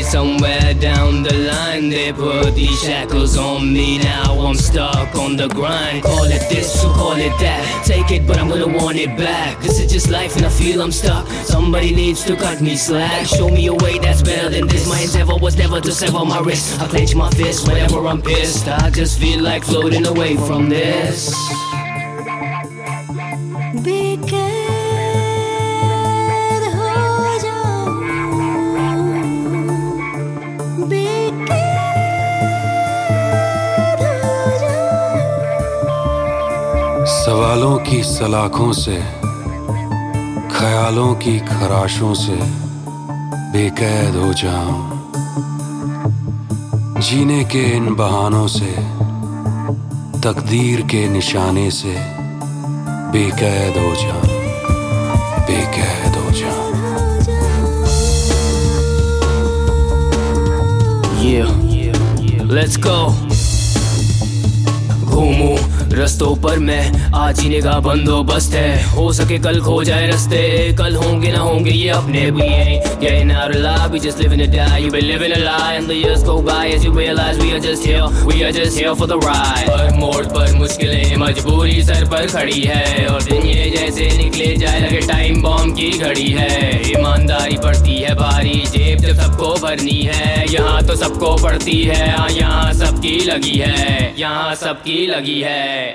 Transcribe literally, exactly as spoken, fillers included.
somewhere down the line they put these shackles on me. Now I'm stuck on the grind. Call it this or call it that, take it but I'm gonna want it back. This is just life and I feel I'm stuck. Somebody needs to cut me slack. Show me a way that's better than this. My endeavor was never to sever my wrist. I clench my fist whenever I'm pissed. I just feel like floating away from this. सवालों की सलाखों से, ख्यालों की खराशों से बेकैद हो जाऊं। जीने के इन बहानों से, तकदीर के निशाने से बेकैद हो जाऊं, बेकैद हो जाऊं। Yeah, let's go. घूमूं रस्तों पर मैं, आज जीने का बंदोबस्त है। हो सके कल खो जाए रास्ते, कल होंगे ना होंगे ये अपने भी हैं। Getting out alive, we just living to die. You've been living a lie and the years go by as you realize we are just here, we are just here for the ride. पर मोड़ पर मुश्किलें मजबूरी sir पर खड़ी है, और दिन ये जैसे निकले जाए लगे टाइम बॉम्ब की घड़ी है। ईमानदारी पड़ती है भारी, जेब जब सबको भरनी है। यहाँ तो सबको पड़ती है, यहाँ सबकी लगी है, यहाँ सबकी लगी है।